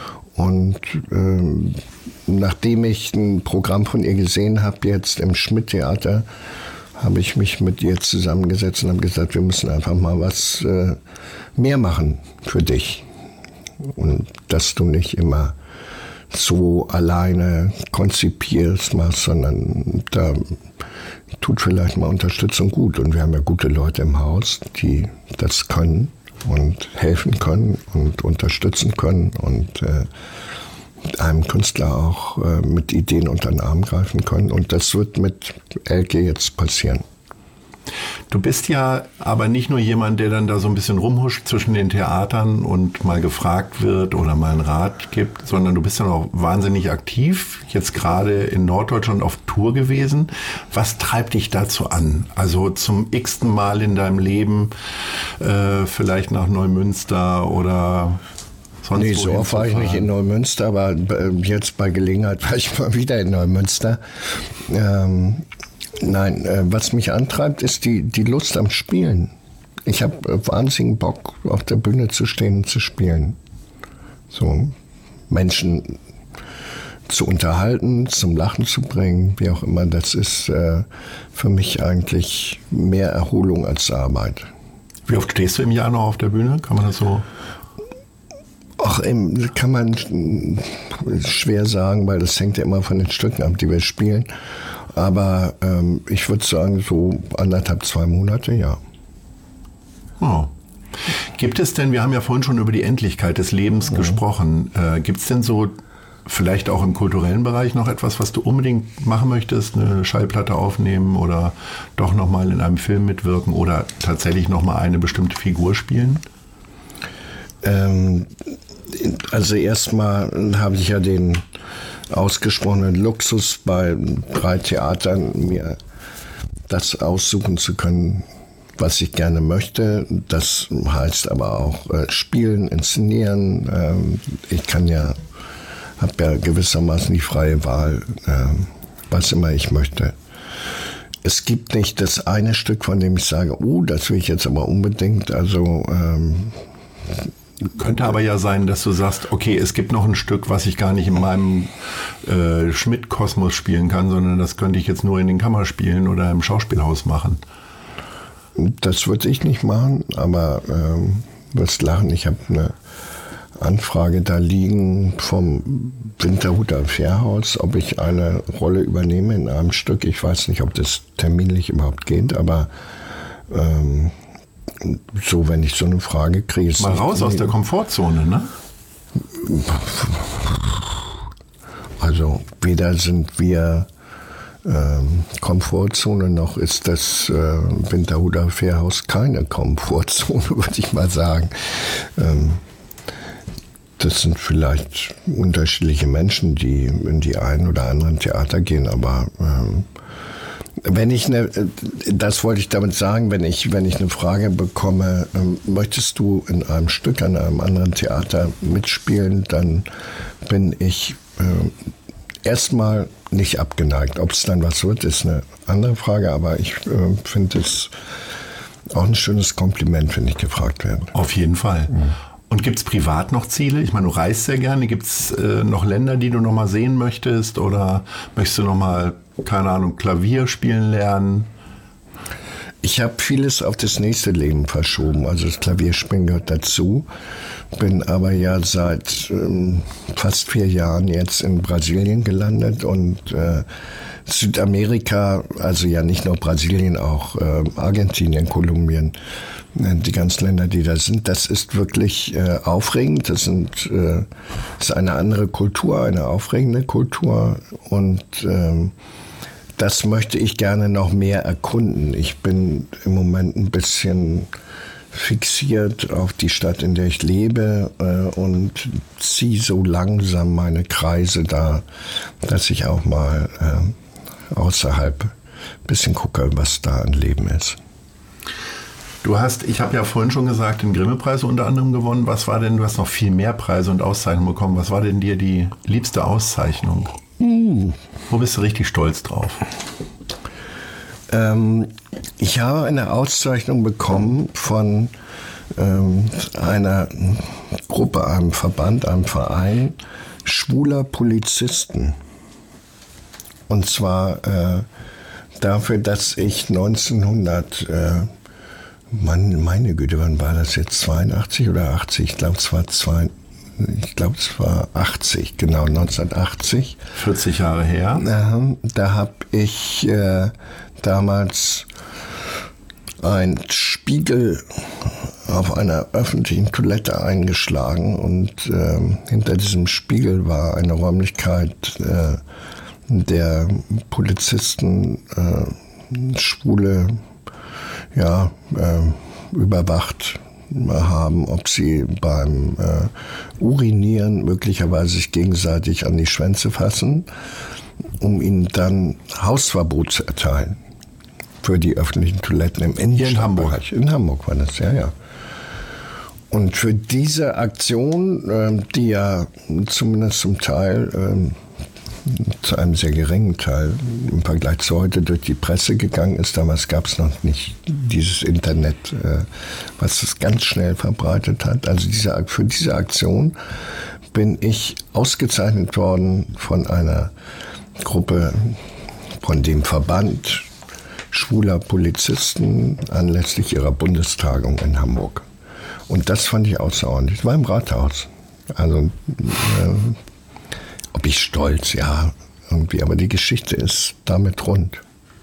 und äh, nachdem ich ein Programm von ihr gesehen habe, jetzt im Schmidt-Theater, habe ich mich mit ihr zusammengesetzt und habe gesagt, wir müssen einfach mal was äh, mehr machen für dich. Und dass du nicht immer so alleine konzipierst, machst, sondern da tut vielleicht mal Unterstützung gut. Und wir haben ja gute Leute im Haus, die das können und helfen können und unterstützen können und äh, einem Künstler auch äh, mit Ideen unter den Arm greifen können. Und das wird mit Elke jetzt passieren. Du bist ja aber nicht nur jemand, der dann da so ein bisschen rumhuscht zwischen den Theatern und mal gefragt wird oder mal einen Rat gibt, sondern du bist dann auch wahnsinnig aktiv, jetzt gerade in Norddeutschland auf Tour gewesen. Was treibt dich dazu an? Also zum x-ten Mal in deinem Leben, äh, vielleicht nach Neumünster oder sonst nee, so oft war ich nicht in Neumünster, aber jetzt bei Gelegenheit war ich mal wieder in Neumünster. Ähm, Nein, äh, was mich antreibt, ist die, die Lust am Spielen. Ich habe äh, wahnsinnigen Bock, auf der Bühne zu stehen und zu spielen. So Menschen zu unterhalten, zum Lachen zu bringen, wie auch immer. Das ist äh, für mich eigentlich mehr Erholung als Arbeit. Wie oft stehst du im Jahr noch auf der Bühne? Kann man das so? Ach, kann man schwer sagen, weil das hängt ja immer von den Stücken ab, die wir spielen. Aber ähm, ich würde sagen, so anderthalb, zwei Monate, ja. Oh. Gibt es denn, wir haben ja vorhin schon über die Endlichkeit des Lebens ja. gesprochen, äh, gibt es denn so vielleicht auch im kulturellen Bereich noch etwas, was du unbedingt machen möchtest? Eine Schallplatte aufnehmen oder doch nochmal in einem Film mitwirken oder tatsächlich nochmal eine bestimmte Figur spielen? Ähm, also erstmal habe ich ja den ausgesprochenen Luxus, bei drei Theatern mir das aussuchen zu können, was ich gerne möchte. Das heißt aber auch äh, spielen, inszenieren. Ähm, ich kann ja, habe ja gewissermaßen die freie Wahl, äh, was immer ich möchte. Es gibt nicht das eine Stück, von dem ich sage, oh, das will ich jetzt aber unbedingt. Also ähm, könnte aber ja sein, dass du sagst, okay, es gibt noch ein Stück, was ich gar nicht in meinem äh, Schmidt-Kosmos spielen kann, sondern das könnte ich jetzt nur in den Kammerspielen oder im Schauspielhaus machen. Das würde ich nicht machen, aber ähm, wirst lachen. Ich habe eine Anfrage da liegen vom Winterhuter Fährhaus, ob ich eine Rolle übernehme in einem Stück. Ich weiß nicht, ob das terminlich überhaupt geht, aber ähm, so, wenn ich so eine Frage kriege. Mal raus aus der Komfortzone, ne? Also weder sind wir ähm, Komfortzone, noch ist das äh, Winterhuter Fährhaus keine Komfortzone, würde ich mal sagen. Ähm, das sind vielleicht unterschiedliche Menschen, die in die einen oder anderen Theater gehen, aber ähm, wenn ich eine, das wollte ich damit sagen, wenn ich, wenn ich eine Frage bekomme, ähm, möchtest du in einem Stück an einem anderen Theater mitspielen, dann bin ich äh, erstmal nicht abgeneigt. Ob es dann was wird, ist eine andere Frage, aber ich äh, finde es auch ein schönes Kompliment, wenn ich gefragt werde. Auf jeden Fall. Mhm. Und gibt es privat noch Ziele? Ich meine, du reist sehr gerne. Gibt es äh, noch Länder, die du noch mal sehen möchtest? Oder möchtest du noch mal, keine Ahnung, Klavier spielen lernen? Ich habe vieles auf das nächste Leben verschoben. Also das Klavierspielen gehört dazu. Bin aber ja seit ähm, fast vier Jahren jetzt in Brasilien gelandet und äh, Südamerika, also ja nicht nur Brasilien, auch äh, Argentinien, Kolumbien, äh, die ganzen Länder, die da sind, das ist wirklich äh, aufregend. Das sind, äh, ist eine andere Kultur, eine aufregende Kultur und ähm, das möchte ich gerne noch mehr erkunden. Ich bin im Moment ein bisschen fixiert auf die Stadt, in der ich lebe äh, und ziehe so langsam meine Kreise da, dass ich auch mal äh, außerhalb ein bisschen gucke, was da an Leben ist. Du hast, ich habe ja vorhin schon gesagt, den Grimme-Preis unter anderem gewonnen. Was war denn, du hast noch viel mehr Preise und Auszeichnungen bekommen. Was war denn dir die liebste Auszeichnung? Mm. Wo bist du richtig stolz drauf? Ähm, ich habe eine Auszeichnung bekommen von ähm, einer Gruppe, einem Verband, einem Verein schwuler Polizisten. Und zwar äh, dafür, dass ich neunzehnhundert, äh, Mann, meine Güte, wann war das jetzt, zweiundachtzig oder achtzig? Ich glaube, es war zwei, ich glaube, es war achtzig, genau, neunzehnhundertachtzig. vierzig Jahre her. Äh, da habe ich äh, damals ein Spiegel auf einer öffentlichen Toilette eingeschlagen und äh, hinter diesem Spiegel war eine Räumlichkeit, äh, der Polizisten äh, Schwule ja, äh, überwacht haben, ob sie beim äh, Urinieren möglicherweise sich gegenseitig an die Schwänze fassen, um ihnen dann Hausverbot zu erteilen für die öffentlichen Toiletten im Innenstadtbereich. In Hamburg war das, ja, ja. Und für diese Aktion, äh, die ja zumindest zum Teil, äh, zu einem sehr geringen Teil im Vergleich zu heute durch die Presse gegangen ist. Damals gab es noch nicht dieses Internet, äh, was es ganz schnell verbreitet hat. Also diese, für diese Aktion bin ich ausgezeichnet worden von einer Gruppe, von dem Verband schwuler Polizisten anlässlich ihrer Bundestagung in Hamburg. Und das fand ich außerordentlich. Das war im Rathaus. Also äh, ob ich stolz, ja, irgendwie, aber die Geschichte ist damit rund.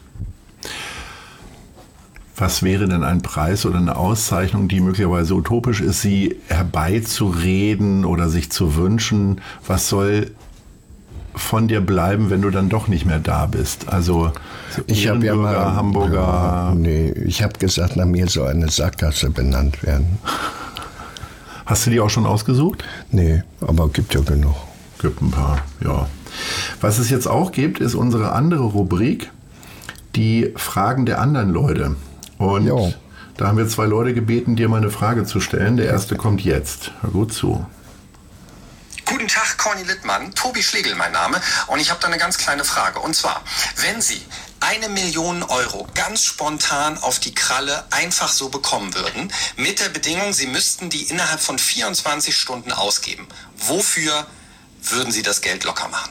Was wäre denn ein Preis oder eine Auszeichnung, die möglicherweise utopisch ist, sie herbeizureden oder sich zu wünschen? Was soll von dir bleiben, wenn du dann doch nicht mehr da bist? Also so ich habe ja mal Hamburger. Ja, nee, ich habe gesagt, nach mir soll eine Sackgasse benannt werden. Hast du die auch schon ausgesucht? Nee, aber gibt ja genug. Gibt ein paar, ja. Was es jetzt auch gibt, ist unsere andere Rubrik, die Fragen der anderen Leute. Und jo. Da haben wir zwei Leute gebeten, dir mal eine Frage zu stellen. Der erste kommt jetzt. Hör gut zu. Guten Tag, Corny Littmann. Tobi Schlegel mein Name. Und ich habe da eine ganz kleine Frage. Und zwar, wenn Sie eine Million Euro ganz spontan auf die Kralle einfach so bekommen würden, mit der Bedingung, Sie müssten die innerhalb von vierundzwanzig Stunden ausgeben. Wofür würden Sie das Geld locker machen?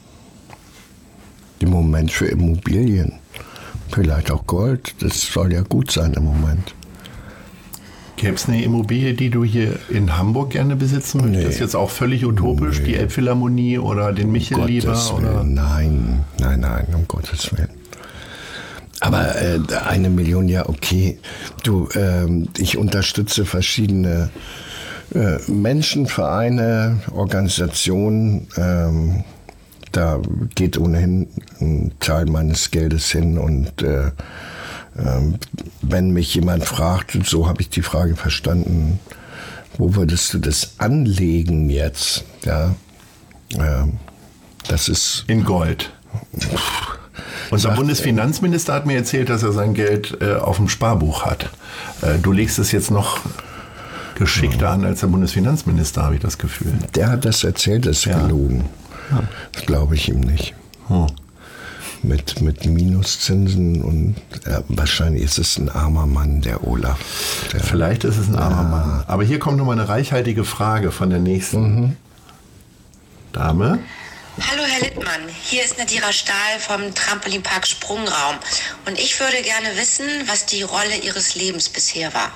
Im Moment für Immobilien. Vielleicht auch Gold. Das soll ja gut sein im Moment. Gäbe es eine Immobilie, die du hier in Hamburg gerne besitzen möchtest? Nee. Jetzt auch völlig utopisch, Nee. die Elbphilharmonie oder den Michel Um lieber? Gottes Oder? Willen, nein, nein, nein, um Gottes Willen. Aber äh, eine Million, ja, okay. Du, ähm, ich unterstütze verschiedene äh, Menschen, Vereine, Organisationen. Ähm, da geht ohnehin ein Teil meines Geldes hin. Und äh, ähm, wenn mich jemand fragt, so habe ich die Frage verstanden, wo würdest du das anlegen jetzt? Ja, ähm, das ist In Gold. Unser Sagt, Bundesfinanzminister hat mir erzählt, dass er sein Geld äh, auf dem Sparbuch hat. Äh, du legst es jetzt noch geschickter an als der Bundesfinanzminister, habe ich das Gefühl. Der hat das erzählt, das ist Ja. gelogen. Das glaube ich ihm nicht. Hm. Mit, mit Minuszinsen und ja, wahrscheinlich ist es ein armer Mann, der Olaf. Der, Vielleicht ist es ein armer Mann. Aber hier kommt nochmal eine reichhaltige Frage von der nächsten Mhm. Dame. Hallo Herr Littmann, hier ist Nadira Stahl vom Trampolinpark Sprungraum und ich würde gerne wissen, was die Rolle Ihres Lebens bisher war.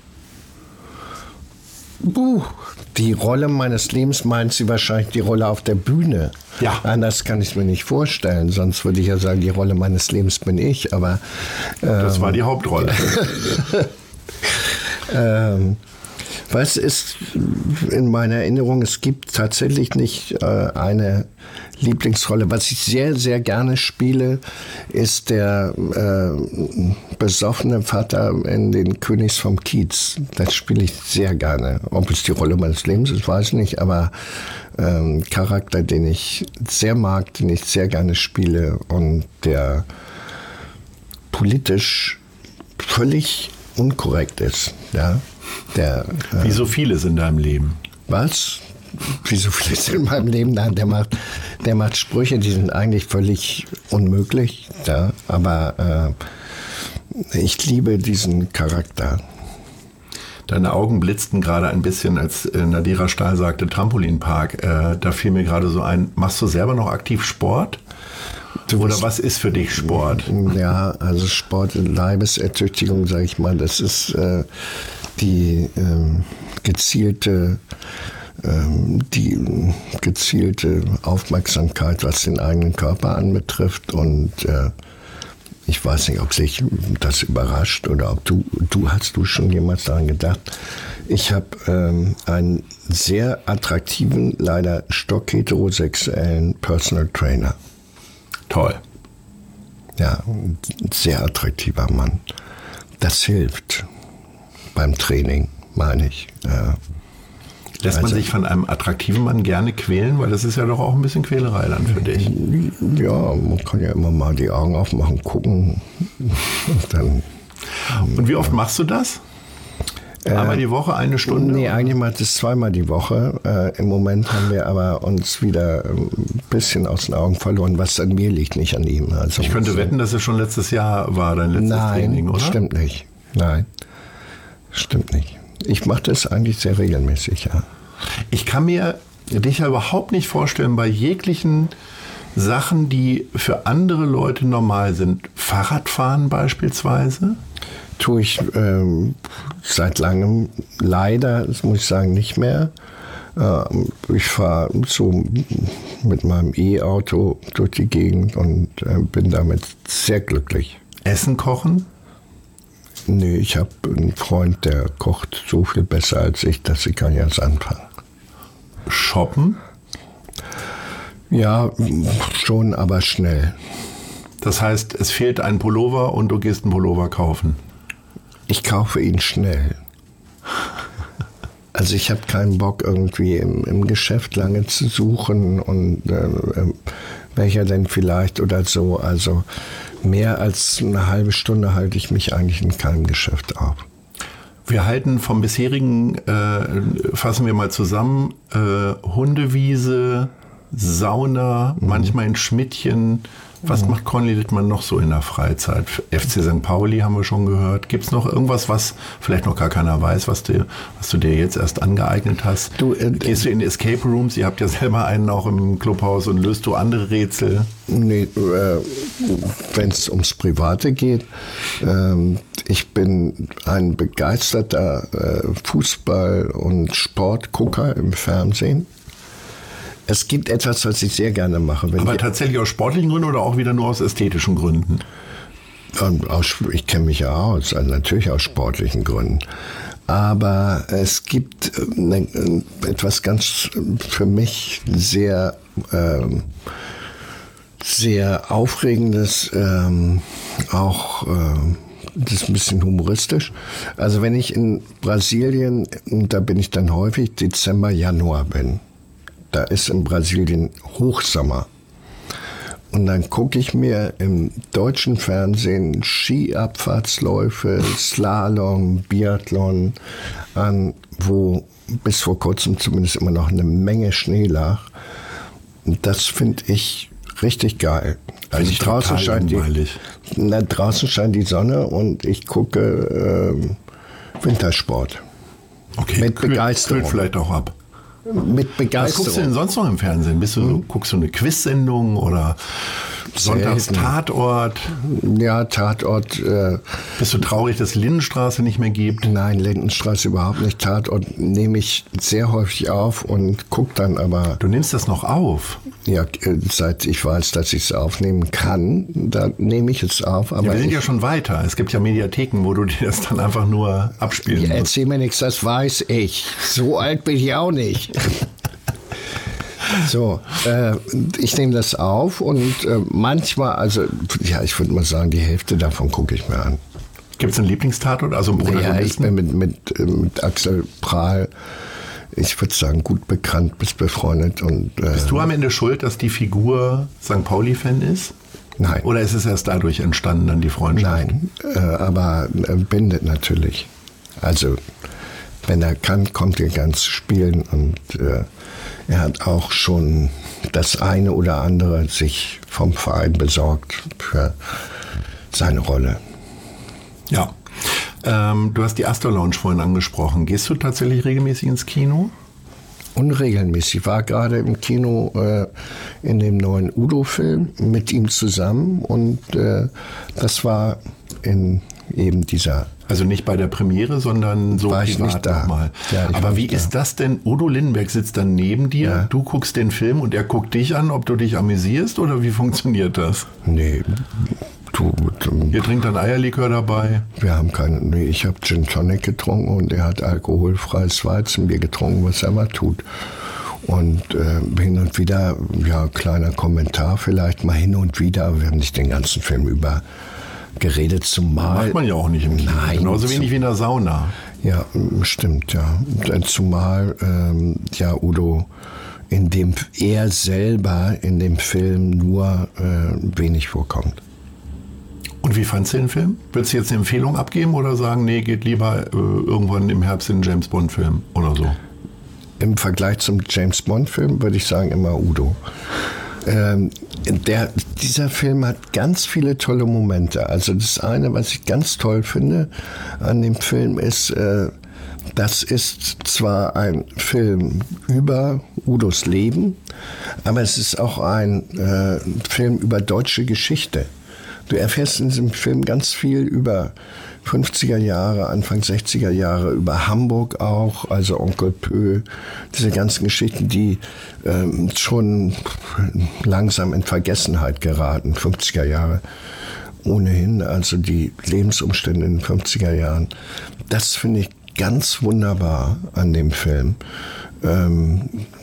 Buh, die Rolle meines Lebens meint sie wahrscheinlich die Rolle auf der Bühne. Ja. Anders kann ich es mir nicht vorstellen, sonst würde ich ja sagen, die Rolle meines Lebens bin ich, aber Das war die Hauptrolle. ähm, was ist in meiner Erinnerung, es gibt tatsächlich nicht äh, eine Lieblingsrolle. Was ich sehr, sehr gerne spiele, ist der äh, besoffene Vater in den Königs vom Kiez. Das spiele ich sehr gerne. Ob es die Rolle meines Lebens ist, weiß ich nicht, aber ähm, Charakter, den ich sehr mag, den ich sehr gerne spiele und der politisch völlig unkorrekt ist. Ja? Der, äh, Wie so vieles in deinem Leben. was? Wie so vieles in meinem Leben? Nein, der macht, der macht Sprüche, die sind eigentlich völlig unmöglich. Ja? Aber äh, ich liebe diesen Charakter. Deine Augen blitzten gerade ein bisschen, als äh, Nadira Stahl sagte Trampolinpark. Äh, da fiel mir gerade so ein, machst du selber noch aktiv Sport? Du Oder bist- was ist für dich Sport? Ja, also Sport, Leibesertüchtigung, sage ich mal, das ist äh, die ähm, gezielte ähm, die gezielte Aufmerksamkeit, was den eigenen Körper anbetrifft. Und äh, ich weiß nicht, ob sich das überrascht oder ob du, du hast du schon jemals daran gedacht. Ich habe ähm, einen sehr attraktiven, leider stockheterosexuellen Personal Trainer. Toll. Ja, ein sehr attraktiver Mann. Das hilft beim Training, meine ich. Ja. Lässt man Also- sich von einem attraktiven Mann gerne quälen? Weil das ist ja doch auch ein bisschen Quälerei dann für dich. Ja, man kann ja immer mal die Augen aufmachen, gucken. Und dann, Und wie oft machst du das? Einmal die Woche, eine Stunde? nee, eigentlich mal das zweimal die Woche. Äh, Im Moment haben wir aber uns wieder ein bisschen aus den Augen verloren, was an mir liegt, nicht an ihm. Also, Ich könnte wetten, dass es schon letztes Jahr war, dein letztes Nein, Training, oder? stimmt nicht. Nein, stimmt nicht. Ich mache das eigentlich sehr regelmäßig, ja. Ich kann mir dich ja überhaupt nicht vorstellen, bei jeglichen Sachen, die für andere Leute normal sind. Fahrradfahren beispielsweise? Tue ich ähm, seit langem leider, das muss ich sagen, nicht mehr. Ähm, ich fahre so mit meinem E-Auto durch die Gegend und äh, bin damit sehr glücklich. Essen kochen? Nee, ich habe einen Freund, der kocht so viel besser als ich, dass ich kann jetzt anfangen. Shoppen? Ja, schon, aber schnell. Das heißt, es fehlt ein Pullover und du gehst einen Pullover kaufen. Ich kaufe ihn schnell. Also ich habe keinen Bock, irgendwie im, im Geschäft lange zu suchen und äh, äh, welcher denn vielleicht oder so. Also mehr als eine halbe Stunde halte ich mich eigentlich in keinem Geschäft auf. Wir halten vom bisherigen, äh, fassen wir mal zusammen, äh, Hundewiese, Sauna, Mhm. manchmal in Schmidtchen. Was macht Conny Littmann noch so in der Freizeit? F C Sankt Pauli haben wir schon gehört. Gibt es noch irgendwas, was vielleicht noch gar keiner weiß, was, dir, was du dir jetzt erst angeeignet hast? Du, äh, Gehst du in Escape Rooms? Ihr habt ja selber einen auch im Clubhaus und löst du andere Rätsel? Nee, äh, wenn es ums Private geht, ähm, ich bin ein begeisterter äh, Fußball- und Sportgucker im Fernsehen. Es gibt etwas, was ich sehr gerne mache. Wenn Aber die, tatsächlich aus sportlichen Gründen oder auch wieder nur aus ästhetischen Gründen? ähm, aus, ich kenne mich ja aus, also natürlich aus sportlichen Gründen. Aber es gibt äh, ne, etwas ganz äh, für mich sehr... Ähm, sehr Aufregendes, ähm, auch äh, das ist ein bisschen humoristisch. Also wenn ich in Brasilien, und da bin ich dann häufig, Dezember, Januar bin, da ist in Brasilien Hochsommer. Und dann gucke ich mir im deutschen Fernsehen Skiabfahrtsläufe, Slalom, Biathlon an, wo bis vor kurzem zumindest immer noch eine Menge Schnee lag. Und das finde ich richtig geil. Also ich draußen scheint, die, na, draußen scheint die Sonne und ich gucke ähm, Wintersport. Okay, mit kühlt, Begeisterung. Kühlt vielleicht auch ab. Mit Begeisterung. Was guckst du denn sonst noch im Fernsehen? Bist du, hm? Guckst du eine Quizsendung oder Sonntags-Tatort? Ja, Tatort. Äh, Bist du traurig, dass Lindenstraße nicht mehr gibt? Nein, Lindenstraße überhaupt nicht. Tatort nehme ich sehr häufig auf und gucke dann aber... Du nimmst das noch auf? Ja, seit ich weiß, dass ich es aufnehmen kann, da nehme ich es auf. Aber ja, wir sind ich, ja schon weiter. Es gibt ja Mediatheken, wo du dir das dann einfach nur abspielen ja, musst. Erzähl mir nichts, das weiß ich. So alt bin ich auch nicht. So, äh, ich nehme das auf und äh, manchmal, also ja, ich würde mal sagen, die Hälfte davon gucke ich mir an. Gibt es einen Lieblingstatort, also einen Ja, ich Protagonisten? bin mit, mit, mit Axel Prahl, ich würde sagen, gut bekannt, bis befreundet. Und, äh, Bist du am Ende schuld, dass die Figur Sankt Pauli-Fan ist? Nein. Oder ist es erst dadurch entstanden, dann die Freundschaft? Nein, äh, aber äh, bindet natürlich. Also, wenn er kann, kommt er ganz spielen und äh, er hat auch schon das eine oder andere sich vom Verein besorgt für seine Rolle. Ja. Ähm, du hast die Astor Lounge vorhin angesprochen. Gehst du tatsächlich regelmäßig ins Kino? Unregelmäßig. Ich war gerade im Kino äh, in dem neuen Udo-Film mit ihm zusammen und äh, das war in eben dieser... Also nicht bei der Premiere, sondern so War ich privat nicht da. nochmal. Ja, ich war Aber wie nicht da. ist das denn? Udo Lindenberg sitzt dann neben dir, Ja. du guckst den Film und er guckt dich an, ob du dich amüsierst oder wie funktioniert das? Nee, du, du, Ihr trinkt dann Eierlikör dabei? wir haben keine... Nee, ich habe Gin Tonic getrunken und er hat alkoholfreies Weizenbier getrunken, was er mal tut. Und äh, hin und wieder, ja, kleiner Kommentar vielleicht, mal hin und wieder, aber wir haben nicht den ganzen Film über geredet, zumal... Macht man ja auch nicht im Kino. Nein, Genauso zu- wenig wie in der Sauna. Ja, stimmt, ja. Zumal ähm, ja Udo in dem er selber in dem Film nur äh, wenig vorkommt. Und wie fandst du den Film? Würdest du jetzt eine Empfehlung abgeben oder sagen, nee, geht lieber äh, irgendwann im Herbst in einen James-Bond-Film oder so? Im Vergleich zum James Bond-Film würde ich sagen immer Udo. Ähm, der, dieser Film hat ganz viele tolle Momente. Also das eine, was ich ganz toll finde an dem Film ist, äh, das ist zwar ein Film über Udos Leben, aber es ist auch ein äh, Film über deutsche Geschichte. Du erfährst in diesem Film ganz viel über fünfziger Jahre, Anfang sechziger Jahre, über Hamburg auch, also Onkel Pö, diese ganzen Geschichten, die ähm, schon langsam in Vergessenheit geraten, fünfziger Jahre ohnehin, also die Lebensumstände in den fünfziger Jahren. Das finde ich ganz wunderbar an dem Film. Ähm,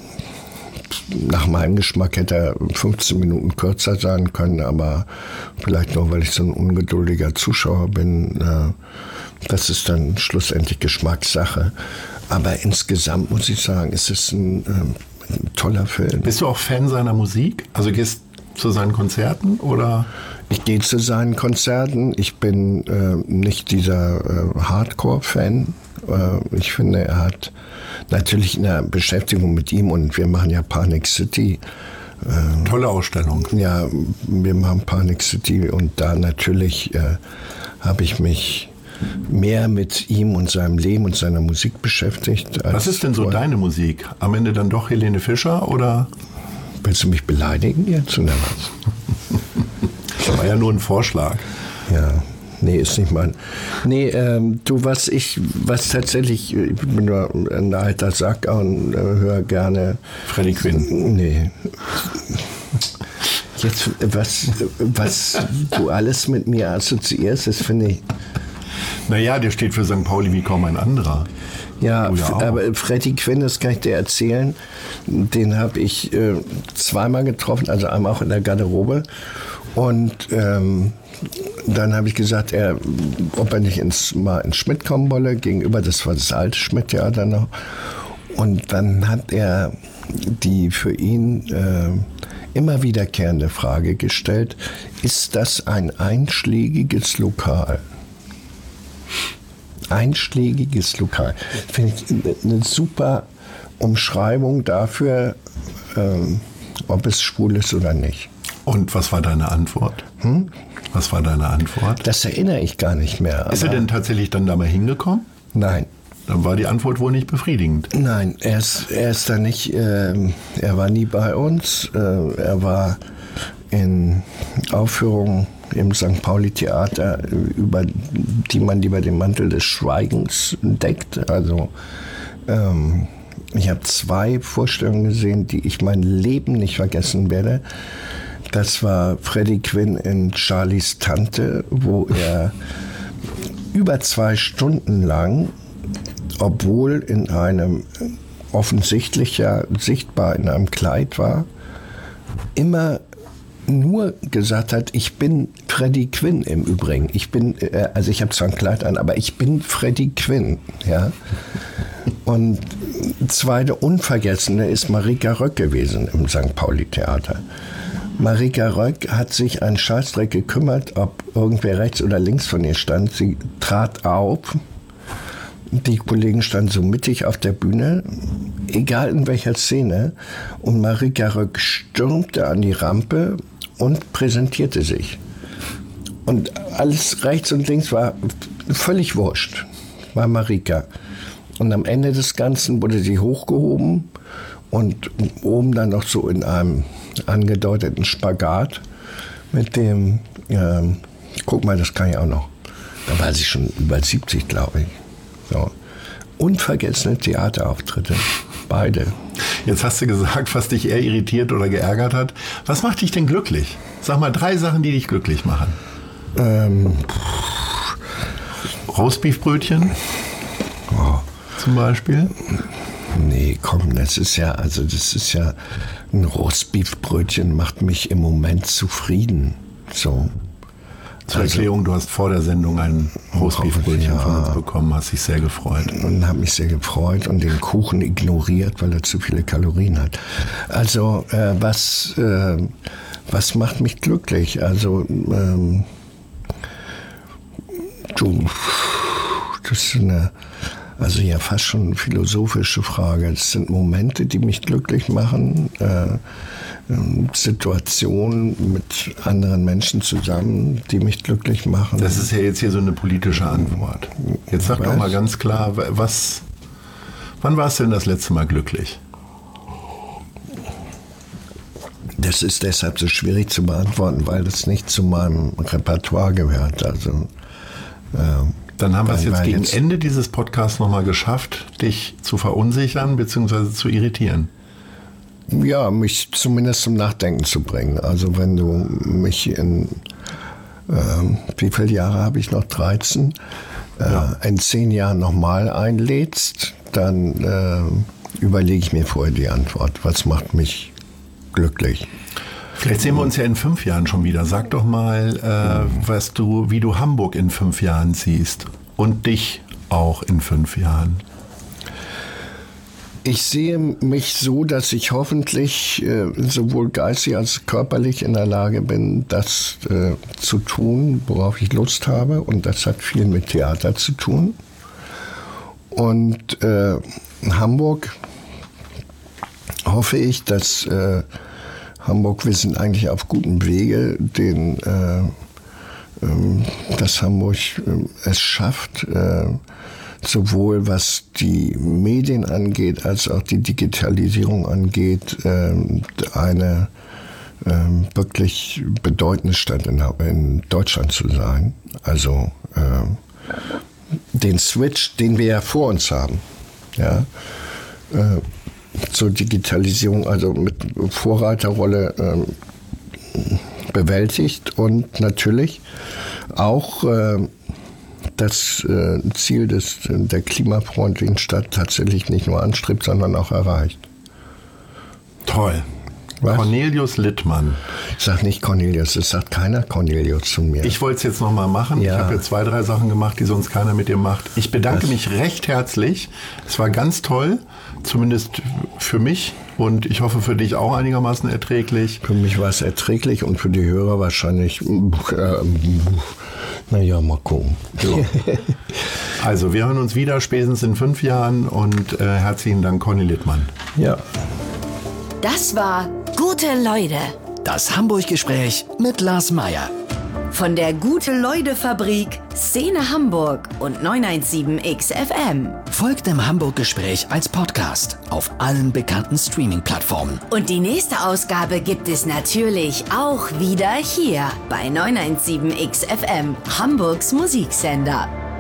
Nach meinem Geschmack hätte er fünfzehn Minuten kürzer sein können, aber vielleicht nur, weil ich so ein ungeduldiger Zuschauer bin. Äh, das ist dann schlussendlich Geschmackssache. Aber insgesamt muss ich sagen, es ist ein, äh, ein toller Film. Bist du auch Fan seiner Musik? Also gehst zu seinen Konzerten oder? Ich gehe zu seinen Konzerten. Ich bin äh, nicht dieser äh, Hardcore-Fan. Äh, ich finde, er hat natürlich in der Beschäftigung mit ihm und wir machen ja Panic City. Äh, Tolle Ausstellung. Ja, wir machen Panic City und da natürlich äh, habe ich mich mehr mit ihm und seinem Leben und seiner Musik beschäftigt. Als Was ist denn so vorher. deine Musik? Am Ende dann doch Helene Fischer oder? Willst du mich beleidigen jetzt oder was? Das war ja nur ein Vorschlag. Ja, Nee, ist nicht mein. Nee, ähm, du, was ich, was tatsächlich, ich bin nur ein alter Sack und äh, höre gerne. Freddie Quinn. Nee. Jetzt, was, was du alles mit mir assoziierst, das finde ich. Naja, der steht für Sankt Pauli wie kaum ein anderer. Ja, Oh ja, auch. aber Freddie Quinn, das kann ich dir erzählen, den habe ich äh, zweimal getroffen, also einmal auch in der Garderobe. Und ähm, dann habe ich gesagt, er, ob er nicht ins, mal ins Schmidt kommen wolle, gegenüber, das war das alte Schmidt-Theater noch. Und dann hat er die für ihn äh, immer wiederkehrende Frage gestellt, ist das ein einschlägiges Lokal? Einschlägiges Lokal. Finde ich eine super Umschreibung dafür, ähm, ob es schwul ist oder nicht. Und was war deine Antwort? Hm? Was war deine Antwort? Das erinnere ich gar nicht mehr. Ist er denn tatsächlich dann da mal hingekommen? Nein. Dann war die Antwort wohl nicht befriedigend. Nein, er ist, er ist da nicht, ähm, er war nie bei uns. Äh, er war in Aufführungen im Sankt Pauli Theater, über die man lieber den Mantel des Schweigens deckt. Also ähm, ich habe zwei Vorstellungen gesehen, die ich mein Leben nicht vergessen werde. Das war Freddie Quinn in Charlies Tante, wo er über zwei Stunden lang, obwohl in einem offensichtlich ja sichtbar in einem Kleid war, immer nur gesagt hat, ich bin Freddie Quinn im Übrigen. Ich bin, äh, also ich habe zwar ein Kleid an, aber ich bin Freddie Quinn, ja. Und zweite unvergessene ist Marika Röck gewesen im Sankt Pauli Theater. Marika Röck hat sich einen Scheißdreck gekümmert, ob irgendwer rechts oder links von ihr stand. Sie trat auf. Die Kollegen standen so mittig auf der Bühne, egal in welcher Szene. Und Marika Röck stürmte an die Rampe und präsentierte sich. Und alles rechts und links war völlig wurscht, war Marika. Und am Ende des Ganzen wurde sie hochgehoben und oben dann noch so in einem angedeuteten Spagat mit dem, ähm, guck mal, das kann ich auch noch. Da war sie schon über siebzig, glaube ich. So. Unvergessene Theaterauftritte, beide. Jetzt hast du gesagt, was dich eher irritiert oder geärgert hat. Was macht dich denn glücklich? Sag mal drei Sachen, die dich glücklich machen. Ähm, Roastbeefbrötchen oh, zum Beispiel. nee, komm, das ist ja, also das ist ja, ein Roastbeefbrötchen macht mich im Moment zufrieden. So. Zur Erklärung, du hast vor der Sendung ein Roastbeefbrötchen ja. von uns bekommen, hast dich sehr gefreut. Und habe mich sehr gefreut und den Kuchen ignoriert, weil er zu viele Kalorien hat. Also äh, was, äh, was macht mich glücklich? Also ähm, du, das ist eine, also ja fast schon eine philosophische Frage. Es sind Momente, die mich glücklich machen. Äh, Situationen mit anderen Menschen zusammen, die mich glücklich machen. Das ist ja jetzt hier so eine politische Antwort. Jetzt sag Was? doch mal ganz klar, was, wann warst du denn das letzte Mal glücklich? Das ist deshalb so schwierig zu beantworten, weil das nicht zu meinem Repertoire gehört. Also, äh, Dann haben wir es weil- jetzt weil gegen jetzt- Ende dieses Podcasts nochmal geschafft, dich zu verunsichern bzw. zu irritieren. Ja, mich zumindest zum Nachdenken zu bringen. Also wenn du mich in, ähm, wie viele Jahre habe ich noch? dreizehn? Äh, Ja. in zehn Jahren nochmal einlädst, dann äh, überlege ich mir vorher die Antwort. Was macht mich glücklich? Vielleicht sehen wir uns ja in fünf Jahren schon wieder. Sag doch mal, äh, was du, wie du Hamburg in fünf Jahren siehst und dich auch in fünf Jahren. Ich sehe mich so, dass ich hoffentlich äh, sowohl geistig als körperlich in der Lage bin, das äh, zu tun, worauf ich Lust habe. Und das hat viel mit Theater zu tun. Und äh, in Hamburg hoffe ich, dass äh, Hamburg, wir sind eigentlich auf gutem Wege, den, äh, ähm, dass Hamburg äh, es schafft, äh, sowohl was die Medien angeht, als auch die Digitalisierung angeht, äh, eine ähm, wirklich bedeutende Stadt in, in Deutschland zu sein. Also ähm, den Switch, den wir ja vor uns haben, ja, äh, zur Digitalisierung, also mit Vorreiterrolle ähm, bewältigt und natürlich auch äh, das äh, Ziel des, der klimafreundlichen Stadt tatsächlich nicht nur anstrebt, sondern auch erreicht. Toll. Was? Cornelius Littmann. Ich sag nicht Cornelius, es sagt keiner Cornelius zu mir. Ich wollte es jetzt nochmal machen. Ja. Ich habe jetzt zwei, drei Sachen gemacht, die sonst keiner mit dir macht. Ich bedanke Was? mich recht herzlich. Es war ganz toll, zumindest für mich. Und ich hoffe für dich auch einigermaßen erträglich. Für mich war es erträglich und für die Hörer wahrscheinlich, äh, naja, mal gucken. So. Also, wir hören uns wieder spätestens in fünf Jahren und äh, herzlichen Dank, Conny Littmann. Ja. Das war Gute Leute Das Hamburg-Gespräch mit Lars Meyer. von der Gute-Leute-Fabrik, Szene Hamburg und neun eins sieben X F M. Folgt dem Hamburg-Gespräch als Podcast auf allen bekannten Streaming-Plattformen. Und die nächste Ausgabe gibt es natürlich auch wieder hier bei neun eins sieben X F M, Hamburgs Musiksender.